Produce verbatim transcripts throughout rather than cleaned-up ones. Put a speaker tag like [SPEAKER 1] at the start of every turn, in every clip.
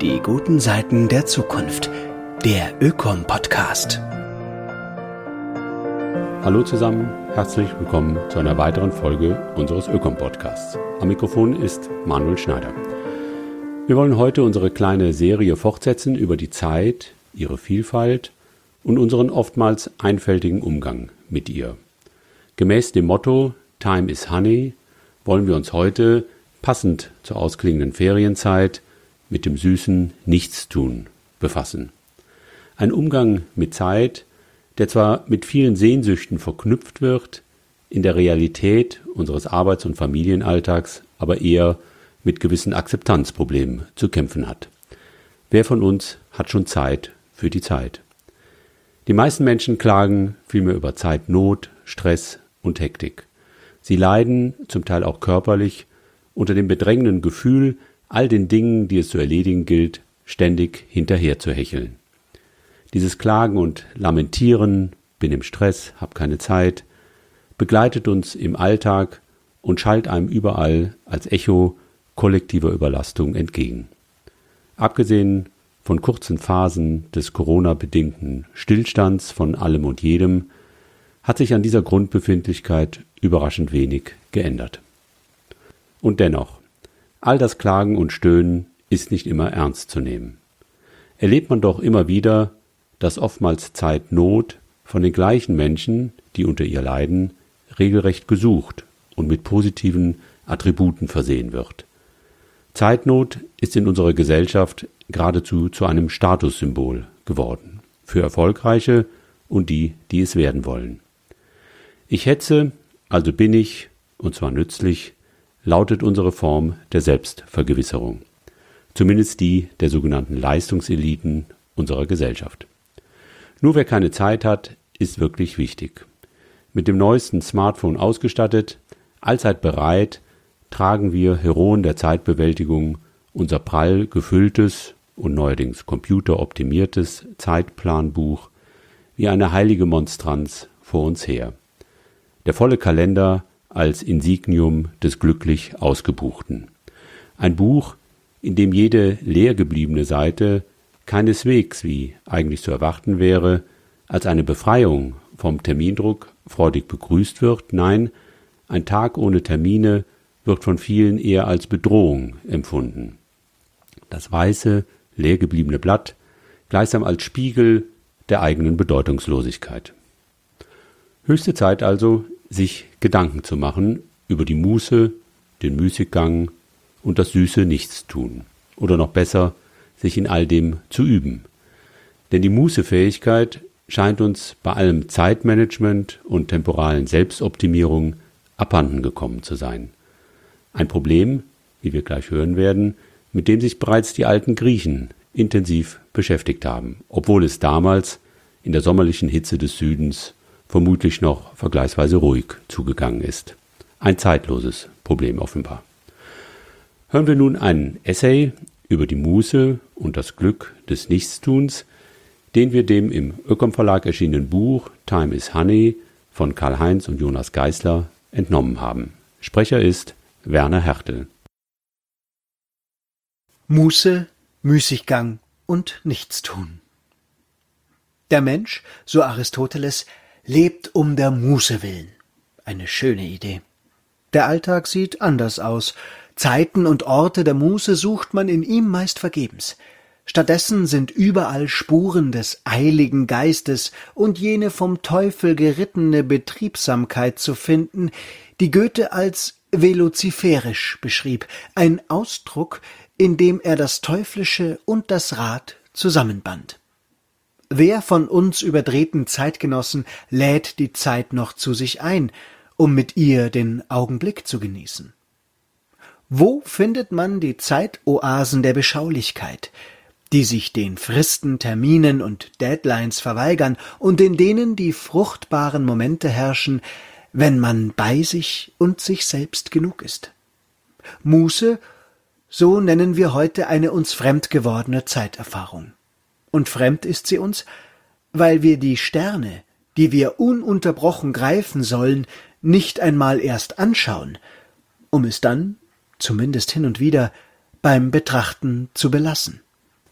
[SPEAKER 1] Die guten Seiten der Zukunft. Der Ökom-Podcast.
[SPEAKER 2] Hallo zusammen, herzlich willkommen zu einer weiteren Folge unseres Ökom-Podcasts. Am Mikrofon ist Manuel Schneider. Wir wollen heute unsere kleine Serie fortsetzen über die Zeit, ihre Vielfalt und unseren oftmals einfältigen Umgang mit ihr. Gemäß dem Motto Time is Honey wollen wir uns heute, passend zur ausklingenden Ferienzeit, mit dem süßen Nichtstun befassen. Ein Umgang mit Zeit, der zwar mit vielen Sehnsüchten verknüpft wird, in der Realität unseres Arbeits- und Familienalltags aber eher mit gewissen Akzeptanzproblemen zu kämpfen hat. Wer von uns hat schon Zeit für die Zeit? Die meisten Menschen klagen vielmehr über Zeitnot, Stress und Hektik. Sie leiden, zum Teil auch körperlich, unter dem bedrängenden Gefühl, all den Dingen, die es zu erledigen gilt, ständig hinterher zu hecheln. Dieses Klagen und Lamentieren, bin im Stress, hab keine Zeit, begleitet uns im Alltag und schallt einem überall als Echo kollektiver Überlastung entgegen. Abgesehen von kurzen Phasen des Corona-bedingten Stillstands von allem und jedem, hat sich an dieser Grundbefindlichkeit überraschend wenig geändert. Und dennoch, all das Klagen und Stöhnen ist nicht immer ernst zu nehmen. Erlebt man doch immer wieder, dass oftmals Zeitnot von den gleichen Menschen, die unter ihr leiden, regelrecht gesucht und mit positiven Attributen versehen wird. Zeitnot ist in unserer Gesellschaft geradezu zu einem Statussymbol geworden, für Erfolgreiche und die, die es werden wollen. Ich hetze, also bin ich, und zwar nützlich, lautet unsere Form der Selbstvergewisserung. Zumindest die der sogenannten Leistungseliten unserer Gesellschaft. Nur wer keine Zeit hat, ist wirklich wichtig. Mit dem neuesten Smartphone ausgestattet, allzeit bereit, tragen wir Heroen der Zeitbewältigung unser prall gefülltes und neuerdings computeroptimiertes Zeitplanbuch wie eine heilige Monstranz vor uns her. Der volle Kalender als Insignium des glücklich Ausgebuchten. Ein Buch, in dem jede leer gebliebene Seite keineswegs, wie eigentlich zu erwarten wäre, als eine Befreiung vom Termindruck freudig begrüßt wird. Nein, ein Tag ohne Termine wird von vielen eher als Bedrohung empfunden. Das weiße, leer gebliebene Blatt gleichsam als Spiegel der eigenen Bedeutungslosigkeit. Höchste Zeit also, sich Gedanken zu machen über die Muße, den Müßiggang und das süße Nichtstun. Oder noch besser, sich in all dem zu üben. Denn die Mußefähigkeit scheint uns bei allem Zeitmanagement und temporalen Selbstoptimierung abhanden gekommen zu sein. Ein Problem, wie wir gleich hören werden, mit dem sich bereits die alten Griechen intensiv beschäftigt haben, obwohl es damals in der sommerlichen Hitze des Südens vermutlich noch vergleichsweise ruhig zugegangen ist. Ein zeitloses Problem offenbar. Hören wir nun einen Essay über die Muße und das Glück des Nichtstuns, den wir dem im Ökom Verlag erschienenen Buch Time is Honey von Karl-Heinz und Jonas Geisler entnommen haben. Sprecher ist Werner Hertel.
[SPEAKER 1] Muße, Müßiggang und Nichtstun. Der Mensch, so Aristoteles, lebt um der Muße willen. Eine schöne Idee. Der Alltag sieht anders aus. Zeiten und Orte der Muße sucht man in ihm meist vergebens. Stattdessen sind überall Spuren des eiligen Geistes und jene vom Teufel gerittene Betriebsamkeit zu finden, die Goethe als velociferisch beschrieb, ein Ausdruck, in dem er das Teuflische und das Rad zusammenband. Wer von uns überdrehten Zeitgenossen lädt die Zeit noch zu sich ein, um mit ihr den Augenblick zu genießen? Wo findet man die Zeitoasen der Beschaulichkeit, die sich den Fristen, Terminen und Deadlines verweigern und in denen die fruchtbaren Momente herrschen, wenn man bei sich und sich selbst genug ist? Muße, so nennen wir heute eine uns fremd gewordene Zeiterfahrung. Und fremd ist sie uns, weil wir die Sterne, die wir ununterbrochen greifen sollen, nicht einmal erst anschauen, um es dann, zumindest hin und wieder, beim Betrachten zu belassen.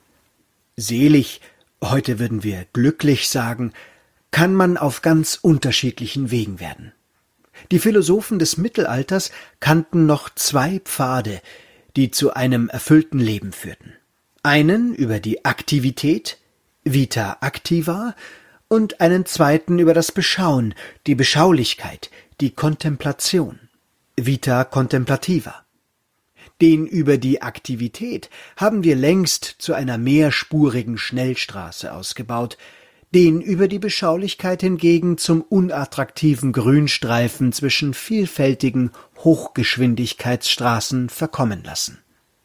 [SPEAKER 1] Selig, heute würden wir glücklich sagen, kann man auf ganz unterschiedlichen Wegen werden. Die Philosophen des Mittelalters kannten noch zwei Pfade, die zu einem erfüllten Leben führten. Einen über die Aktivität, Vita activa, und einen zweiten über das Beschauen, die Beschaulichkeit, die Kontemplation, Vita contemplativa. Den über die Aktivität haben wir längst zu einer mehrspurigen Schnellstraße ausgebaut, den über die Beschaulichkeit hingegen zum unattraktiven Grünstreifen zwischen vielfältigen Hochgeschwindigkeitsstraßen verkommen lassen.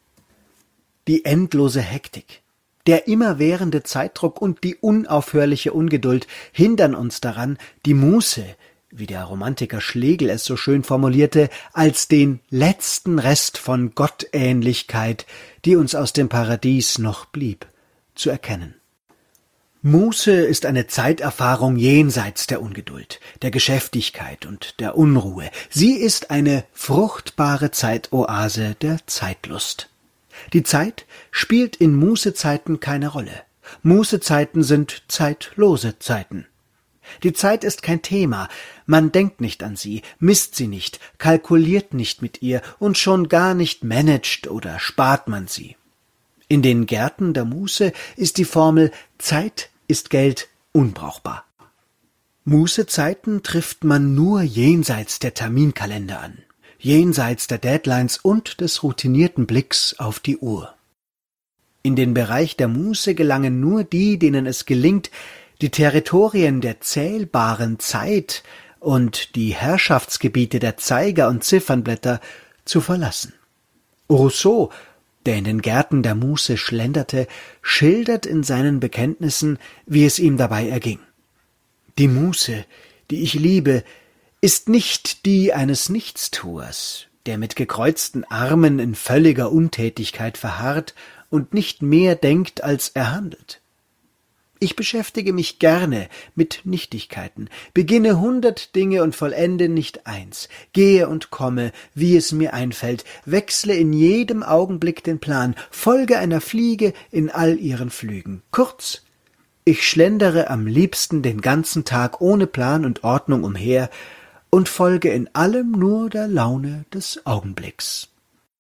[SPEAKER 1] Die endlose Hektik, der immerwährende Zeitdruck und die unaufhörliche Ungeduld hindern uns daran, die Muße, wie der Romantiker Schlegel es so schön formulierte, als den letzten Rest von Gottähnlichkeit, die uns aus dem Paradies noch blieb, zu erkennen. Muße ist eine Zeiterfahrung jenseits der Ungeduld, der Geschäftigkeit und der Unruhe. Sie ist eine fruchtbare Zeitoase der Zeitlust. Die Zeit spielt in Mußezeiten keine Rolle. Mußezeiten sind zeitlose Zeiten. Die Zeit ist kein Thema, man denkt nicht an sie, misst sie nicht, kalkuliert nicht mit ihr und schon gar nicht managt oder spart man sie. In den Gärten der Muße ist die Formel Zeit ist Geld unbrauchbar. Mußezeiten trifft man nur jenseits der Terminkalender an, jenseits der Deadlines und des routinierten Blicks auf die Uhr. In den Bereich der Muße gelangen nur die, denen es gelingt, die Territorien der zählbaren Zeit und die Herrschaftsgebiete der Zeiger und Ziffernblätter zu verlassen. Rousseau, der in den Gärten der Muße schlenderte, schildert in seinen Bekenntnissen, wie es ihm dabei erging. Die Muße, die ich liebe, ist nicht die eines Nichtstuers, der mit gekreuzten Armen in völliger Untätigkeit verharrt und nicht mehr denkt, als er handelt. Ich beschäftige mich gerne mit Nichtigkeiten, beginne hundert Dinge und vollende nicht eins, gehe und komme, wie es mir einfällt, wechsle in jedem Augenblick den Plan, folge einer Fliege in all ihren Flügen. Kurz, ich schlendere am liebsten den ganzen Tag ohne Plan und Ordnung umher und folge in allem nur der Laune des Augenblicks.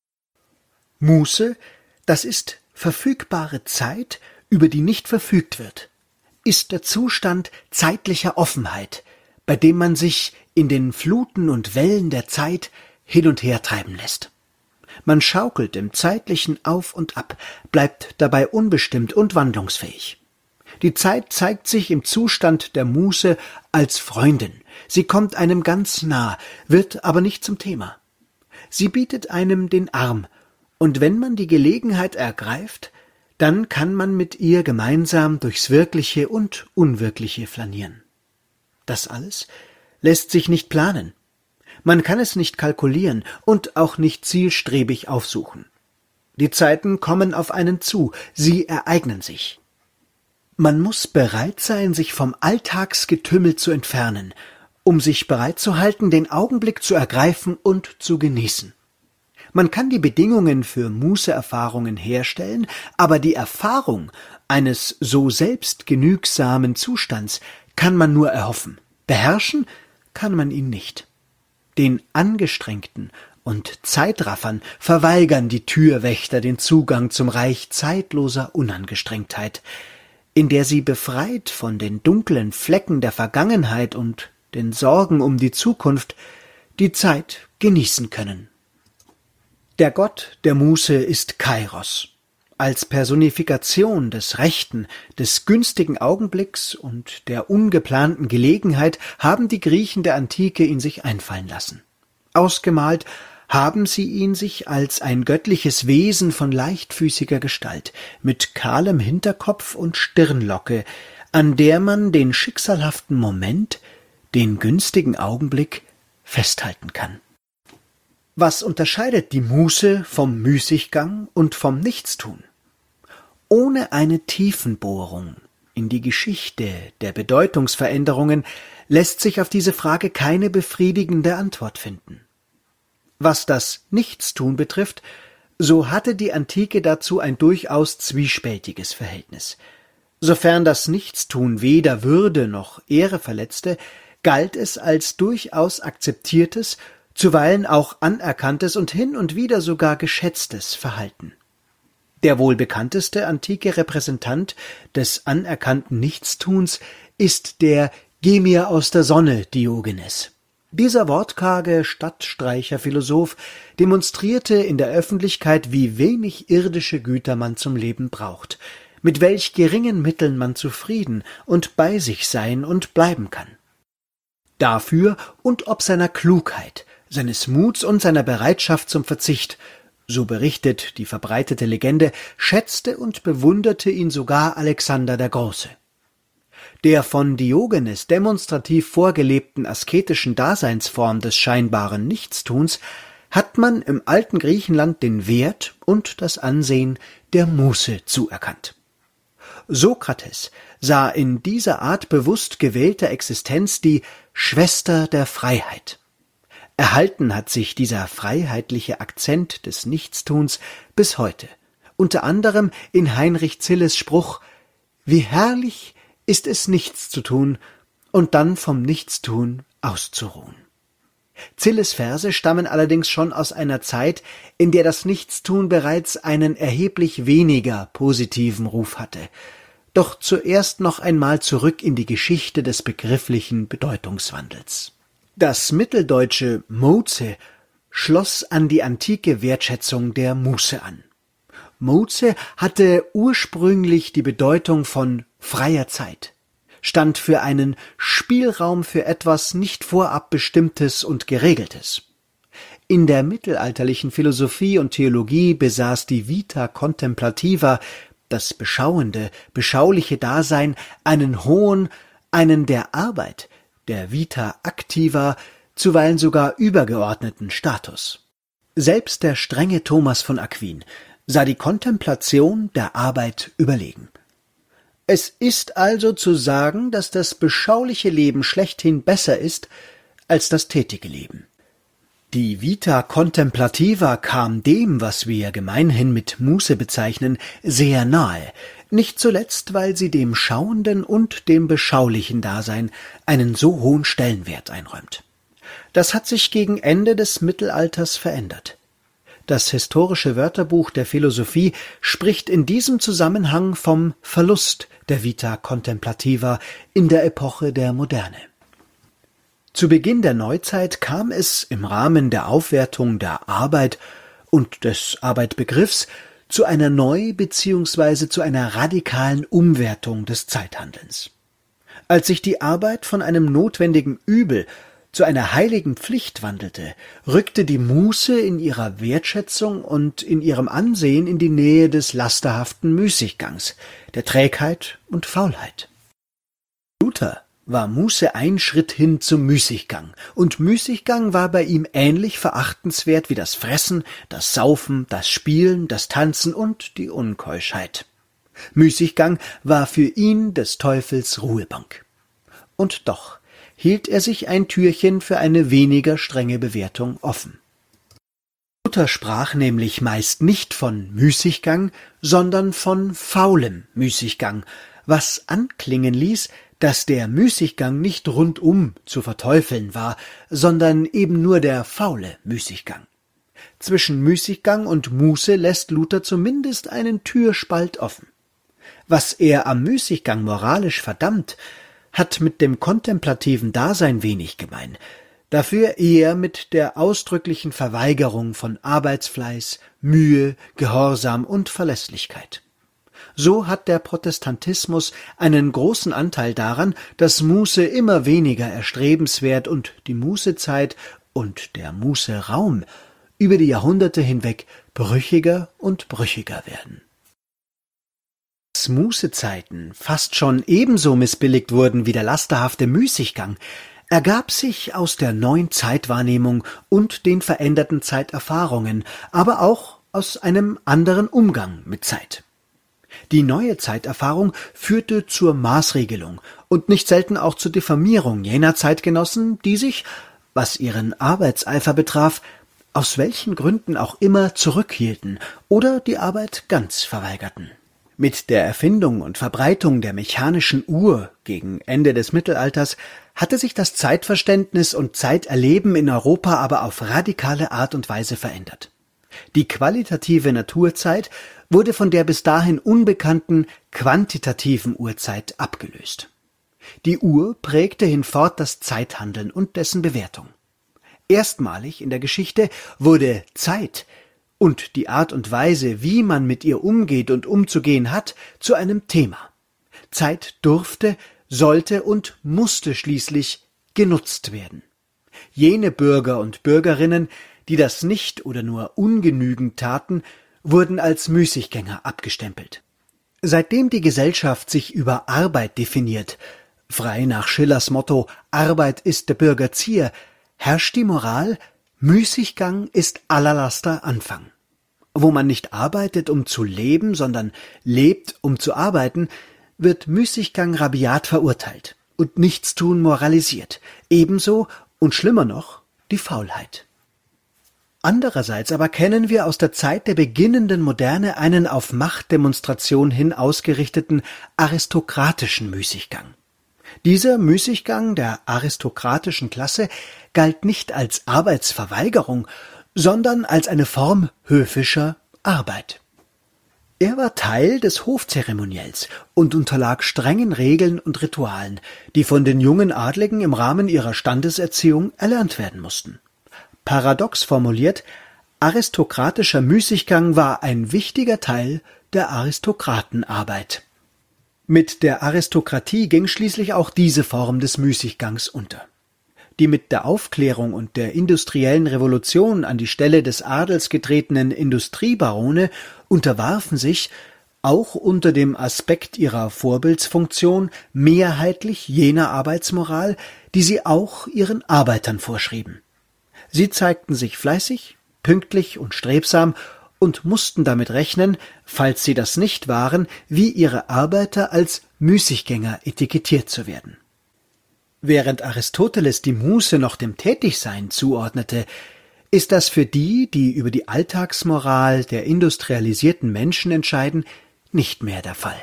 [SPEAKER 1] Muße, das ist verfügbare Zeit, über die nicht verfügt wird, ist der Zustand zeitlicher Offenheit, bei dem man sich in den Fluten und Wellen der Zeit hin und her treiben lässt. Man schaukelt im Zeitlichen auf und ab, bleibt dabei unbestimmt und wandlungsfähig. Die Zeit zeigt sich im Zustand der Muße als Freundin. Sie kommt einem ganz nah, wird aber nicht zum Thema. Sie bietet einem den Arm, und wenn man die Gelegenheit ergreift, dann kann man mit ihr gemeinsam durchs Wirkliche und Unwirkliche flanieren. Das alles lässt sich nicht planen. Man kann es nicht kalkulieren und auch nicht zielstrebig aufsuchen. Die Zeiten kommen auf einen zu, sie ereignen sich. Man muss bereit sein, sich vom Alltagsgetümmel zu entfernen, um sich bereit zu halten, den Augenblick zu ergreifen und zu genießen. Man kann die Bedingungen für Mußeerfahrungen herstellen, aber die Erfahrung eines so selbstgenügsamen Zustands kann man nur erhoffen. Beherrschen kann man ihn nicht. Den Angestrengten und Zeitraffern verweigern die Türwächter den Zugang zum Reich zeitloser Unangestrengtheit, in der sie befreit von den dunklen Flecken der Vergangenheit und den Sorgen um die Zukunft die Zeit genießen können. Der Gott der Muße ist Kairos. Als Personifikation des rechten, des günstigen Augenblicks und der ungeplanten Gelegenheit haben die Griechen der Antike ihn sich einfallen lassen. Ausgemalt haben sie ihn sich als ein göttliches Wesen von leichtfüßiger Gestalt, mit kahlem Hinterkopf und Stirnlocke, an der man den schicksalhaften Moment, den günstigen Augenblick, festhalten kann. Was unterscheidet die Muße vom Müßiggang und vom Nichtstun? Ohne eine Tiefenbohrung in die Geschichte der Bedeutungsveränderungen lässt sich auf diese Frage keine befriedigende Antwort finden. Was das Nichtstun betrifft, So hatte die Antike dazu ein durchaus zwiespältiges Verhältnis. Sofern das Nichtstun weder Würde noch Ehre verletzte, galt es als durchaus akzeptiertes, zuweilen auch anerkanntes und hin und wieder sogar geschätztes Verhalten. Der wohl bekannteste antike Repräsentant des anerkannten Nichtstuns ist der Geh mir aus der Sonne Diogenes. Dieser wortkarge Stadtstreicherphilosoph demonstrierte in der Öffentlichkeit, wie wenig irdische Güter man zum Leben braucht, mit welch geringen Mitteln man zufrieden und bei sich sein und bleiben kann. Dafür und ob seiner Klugheit, seines Muts und seiner Bereitschaft zum Verzicht, so berichtet die verbreitete Legende, schätzte und bewunderte ihn sogar Alexander der Große. Der von Diogenes demonstrativ vorgelebten asketischen Daseinsform des scheinbaren Nichtstuns hat man im alten Griechenland den Wert und das Ansehen der Muße zuerkannt. Sokrates sah in dieser Art bewusst gewählter Existenz die Schwester der Freiheit. Erhalten hat sich dieser freiheitliche Akzent des Nichtstuns bis heute, unter anderem in Heinrich Zilles Spruch: »Wie herrlich ist es, nichts zu tun und dann vom Nichtstun auszuruhen.« Zilles Verse stammen allerdings schon aus einer Zeit, in der das Nichtstun bereits einen erheblich weniger positiven Ruf hatte. Doch zuerst noch einmal zurück in die Geschichte des begrifflichen Bedeutungswandels. Das mitteldeutsche Moze schloss an die antike Wertschätzung der Muße an. Moze hatte ursprünglich die Bedeutung von freier Zeit, stand für einen Spielraum für etwas nicht vorab Bestimmtes und Geregeltes. In der mittelalterlichen Philosophie und Theologie besaß die Vita Contemplativa, das beschauende, beschauliche Dasein, einen hohen, einen der Arbeit, der Vita Activa, zuweilen sogar übergeordneten Status. Selbst der strenge Thomas von Aquin sah die Kontemplation der Arbeit überlegen. Es ist also zu sagen, dass das beschauliche Leben schlechthin besser ist als das tätige Leben. Die Vita Contemplativa kam dem, was wir gemeinhin mit Muße bezeichnen, sehr nahe, nicht zuletzt, weil sie dem schauenden und dem beschaulichen Dasein einen so hohen Stellenwert einräumt. Das hat sich gegen Ende des Mittelalters verändert. Das historische Wörterbuch der Philosophie spricht in diesem Zusammenhang vom Verlust der Vita Contemplativa in der Epoche der Moderne. Zu Beginn der Neuzeit kam es im Rahmen der Aufwertung der Arbeit und des Arbeitbegriffs zu einer Neu- bzw. zu einer radikalen Umwertung des Zeithandelns. Als sich die Arbeit von einem notwendigen Übel zu einer heiligen Pflicht wandelte, rückte die Muße in ihrer Wertschätzung und in ihrem Ansehen in die Nähe des lasterhaften Müßiggangs, der Trägheit und Faulheit. Luther war Muße ein Schritt hin zum Müßiggang, und Müßiggang war bei ihm ähnlich verachtenswert wie das Fressen, das Saufen, das Spielen, das Tanzen und die Unkeuschheit. Müßiggang war für ihn des Teufels Ruhebank. Und doch hielt er sich ein Türchen für eine weniger strenge Bewertung offen. Luther sprach nämlich meist nicht von Müßiggang, sondern von faulem Müßiggang, was anklingen ließ, dass der Müßiggang nicht rundum zu verteufeln war, sondern eben nur der faule Müßiggang. Zwischen Müßiggang und Muße lässt Luther zumindest einen Türspalt offen. Was er am Müßiggang moralisch verdammt, hat mit dem kontemplativen Dasein wenig gemein, dafür eher mit der ausdrücklichen Verweigerung von Arbeitsfleiß, Mühe, Gehorsam und Verlässlichkeit. So hat der Protestantismus einen großen Anteil daran, dass Muße immer weniger erstrebenswert und die Mußezeit und der Mußeraum über die Jahrhunderte hinweg brüchiger und brüchiger werden. Dass Mußezeiten fast schon ebenso missbilligt wurden wie der lasterhafte Müßiggang, ergab sich aus der neuen Zeitwahrnehmung und den veränderten Zeiterfahrungen, aber auch aus einem anderen Umgang mit Zeit. Die neue Zeiterfahrung führte zur Maßregelung und nicht selten auch zur Diffamierung jener Zeitgenossen, die sich, was ihren Arbeitseifer betraf, aus welchen Gründen auch immer zurückhielten oder die Arbeit ganz verweigerten. Mit der Erfindung und Verbreitung der mechanischen Uhr gegen Ende des Mittelalters hatte sich das Zeitverständnis und Zeiterleben in Europa aber auf radikale Art und Weise verändert. Die qualitative Naturzeit wurde von der bis dahin unbekannten quantitativen Uhrzeit abgelöst. Die Uhr prägte hinfort das Zeithandeln und dessen Bewertung. Erstmalig in der Geschichte wurde Zeit und die Art und Weise, wie man mit ihr umgeht und umzugehen hat, zu einem Thema. Zeit durfte, sollte und musste schließlich genutzt werden. Jene Bürger und Bürgerinnen, die das nicht oder nur ungenügend taten, wurden als Müßiggänger abgestempelt. Seitdem die Gesellschaft sich über Arbeit definiert, frei nach Schillers Motto »Arbeit ist der Bürger Zier«, herrscht die Moral, Müßiggang ist aller Laster Anfang. Wo man nicht arbeitet, um zu leben, sondern lebt, um zu arbeiten, wird Müßiggang rabiat verurteilt und Nichtstun moralisiert, ebenso und schlimmer noch die Faulheit. Andererseits aber kennen wir aus der Zeit der beginnenden Moderne einen auf Machtdemonstration hin ausgerichteten aristokratischen Müßiggang. Dieser Müßiggang der aristokratischen Klasse galt nicht als Arbeitsverweigerung, sondern als eine Form höfischer Arbeit. Er war Teil des Hofzeremoniells und unterlag strengen Regeln und Ritualen, die von den jungen Adligen im Rahmen ihrer Standeserziehung erlernt werden mussten. Paradox formuliert, aristokratischer Müßiggang war ein wichtiger Teil der Aristokratenarbeit. Mit der Aristokratie ging schließlich auch diese Form des Müßiggangs unter. Die mit der Aufklärung und der industriellen Revolution an die Stelle des Adels getretenen Industriebarone unterwarfen sich, auch unter dem Aspekt ihrer Vorbildsfunktion, mehrheitlich jener Arbeitsmoral, die sie auch ihren Arbeitern vorschrieben. Sie zeigten sich fleißig, pünktlich und strebsam und mussten damit rechnen, falls sie das nicht waren, wie ihre Arbeiter als Müßiggänger etikettiert zu werden. Während Aristoteles die Muße noch dem Tätigsein zuordnete, ist das für die, die über die Alltagsmoral der industrialisierten Menschen entscheiden, nicht mehr der Fall.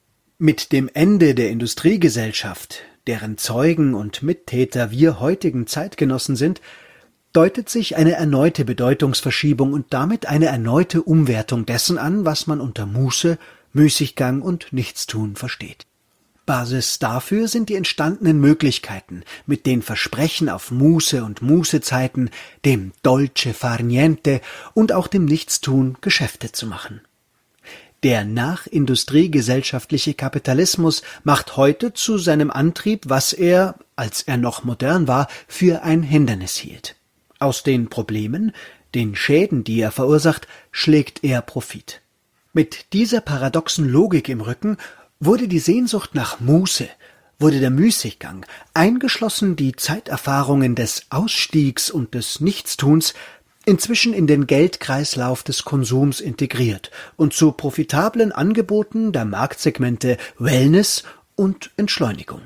[SPEAKER 1] Mit dem Ende der Industriegesellschaft, deren Zeugen und Mittäter wir heutigen Zeitgenossen sind, deutet sich eine erneute Bedeutungsverschiebung und damit eine erneute Umwertung dessen an, was man unter Muße, Müßiggang und Nichtstun versteht. Basis dafür sind die entstandenen Möglichkeiten, mit den Versprechen auf Muße und Mußezeiten, dem Dolce far niente und auch dem Nichtstun Geschäfte zu machen. Der nachindustriegesellschaftliche Kapitalismus macht heute zu seinem Antrieb, was er, als er noch modern war, für ein Hindernis hielt. Aus den Problemen, den Schäden, die er verursacht, schlägt er Profit. Mit dieser paradoxen Logik im Rücken wurde die Sehnsucht nach Muße, wurde der Müßiggang, eingeschlossen die Zeiterfahrungen des Ausstiegs und des Nichtstuns, inzwischen in den Geldkreislauf des Konsums integriert und zu profitablen Angeboten der Marktsegmente Wellness und Entschleunigung.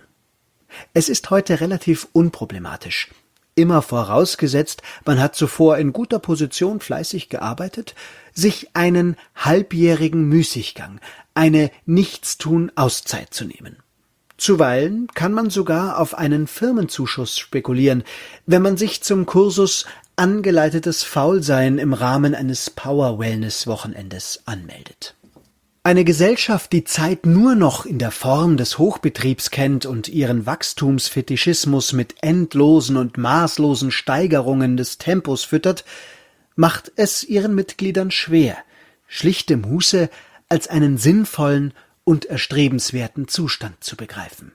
[SPEAKER 1] Es ist heute relativ unproblematisch. Immer vorausgesetzt, man hat zuvor in guter Position fleißig gearbeitet, sich einen halbjährigen Müßiggang, eine Nichtstun-Auszeit zu nehmen. Zuweilen kann man sogar auf einen Firmenzuschuss spekulieren, wenn man sich zum Kursus angeleitetes Faulsein im Rahmen eines Power-Wellness-Wochenendes anmeldet. Eine Gesellschaft, die Zeit nur noch in der Form des Hochbetriebs kennt und ihren Wachstumsfetischismus mit endlosen und maßlosen Steigerungen des Tempos füttert, macht es ihren Mitgliedern schwer, schlichte Muße als einen sinnvollen und erstrebenswerten Zustand zu begreifen.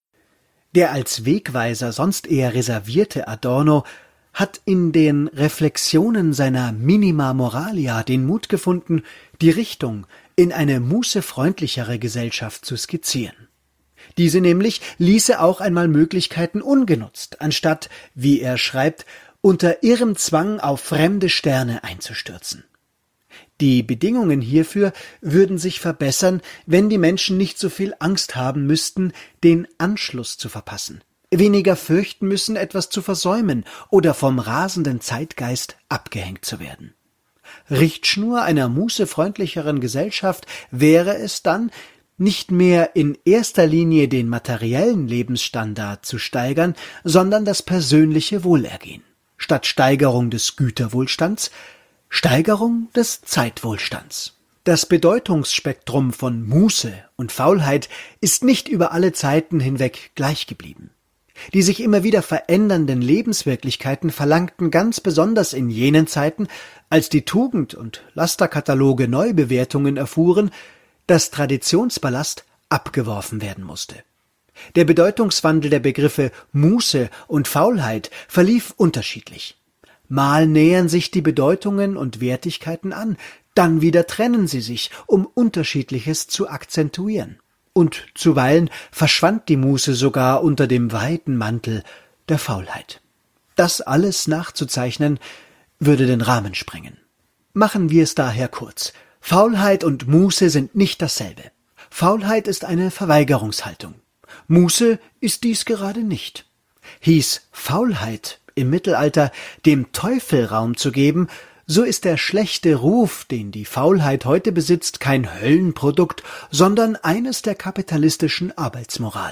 [SPEAKER 1] Der als Wegweiser sonst eher reservierte Adorno hat in den Reflexionen seiner Minima Moralia den Mut gefunden, die Richtung in eine mußefreundlichere Gesellschaft zu skizzieren. Diese nämlich ließe auch einmal Möglichkeiten ungenutzt, anstatt, wie er schreibt, unter irrem Zwang auf fremde Sterne einzustürzen. Die Bedingungen hierfür würden sich verbessern, wenn die Menschen nicht so viel Angst haben müssten, den Anschluss zu verpassen, weniger fürchten müssen, etwas zu versäumen oder vom rasenden Zeitgeist abgehängt zu werden. Richtschnur einer mußefreundlicheren Gesellschaft wäre es dann, nicht mehr in erster Linie den materiellen Lebensstandard zu steigern, sondern das persönliche Wohlergehen. Statt Steigerung des Güterwohlstands, Steigerung des Zeitwohlstands. Das Bedeutungsspektrum von Muße und Faulheit ist nicht über alle Zeiten hinweg gleich geblieben. Die sich immer wieder verändernden Lebenswirklichkeiten verlangten ganz besonders in jenen Zeiten, als die Tugend- und Lasterkataloge Neubewertungen erfuhren, dass Traditionsballast abgeworfen werden musste. Der Bedeutungswandel der Begriffe Muße und Faulheit verlief unterschiedlich. Mal nähern sich die Bedeutungen und Wertigkeiten an, dann wieder trennen sie sich, um Unterschiedliches zu akzentuieren. Und zuweilen verschwand die Muße sogar unter dem weiten Mantel der Faulheit. Das alles nachzuzeichnen, würde den Rahmen sprengen. Machen wir es daher kurz. Faulheit und Muße sind nicht dasselbe. Faulheit ist eine Verweigerungshaltung. Muße ist dies gerade nicht. Hieß Faulheit im Mittelalter dem Teufel Raum zu geben, so ist der schlechte Ruf, den die Faulheit heute besitzt, kein Höllenprodukt, sondern eines der kapitalistischen Arbeitsmoral.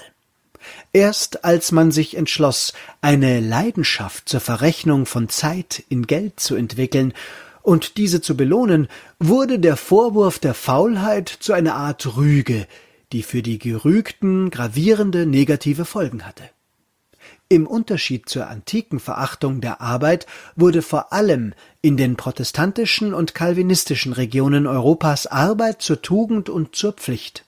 [SPEAKER 1] Erst als man sich entschloss, eine Leidenschaft zur Verrechnung von Zeit in Geld zu entwickeln und diese zu belohnen, wurde der Vorwurf der Faulheit zu einer Art Rüge, die für die Gerügten gravierende negative Folgen hatte. Im Unterschied zur antiken Verachtung der Arbeit wurde vor allem in den protestantischen und calvinistischen Regionen Europas Arbeit zur Tugend und zur Pflicht.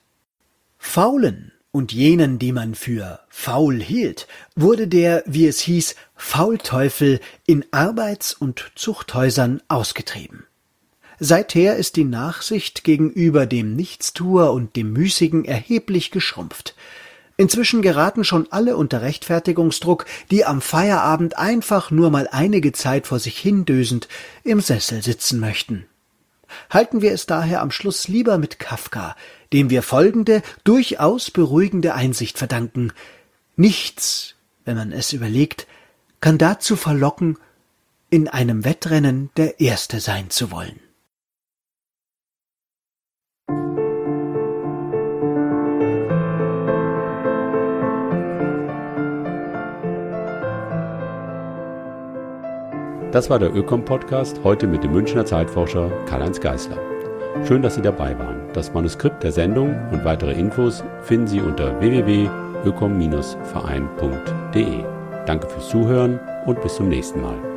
[SPEAKER 1] Faulen und jenen, die man für faul hielt, wurde der, wie es hieß, Faulteufel in Arbeits- und Zuchthäusern ausgetrieben. Seither ist die Nachsicht gegenüber dem Nichtstuer und dem Müßigen erheblich geschrumpft. Inzwischen geraten schon alle unter Rechtfertigungsdruck, die am Feierabend einfach nur mal einige Zeit vor sich hindösend im Sessel sitzen möchten. Halten wir es daher am Schluss lieber mit Kafka, dem wir folgende, durchaus beruhigende Einsicht verdanken. Nichts, wenn man es überlegt, kann dazu verlocken, in einem Wettrennen der Erste sein zu wollen.
[SPEAKER 2] Das war der Ökom-Podcast, heute mit dem Münchner Zeitforscher Karl-Heinz Geisler. Schön, dass Sie dabei waren. Das Manuskript der Sendung und weitere Infos finden Sie unter w w w punkt ökom Bindestrich verein punkt de. Danke fürs Zuhören und bis zum nächsten Mal.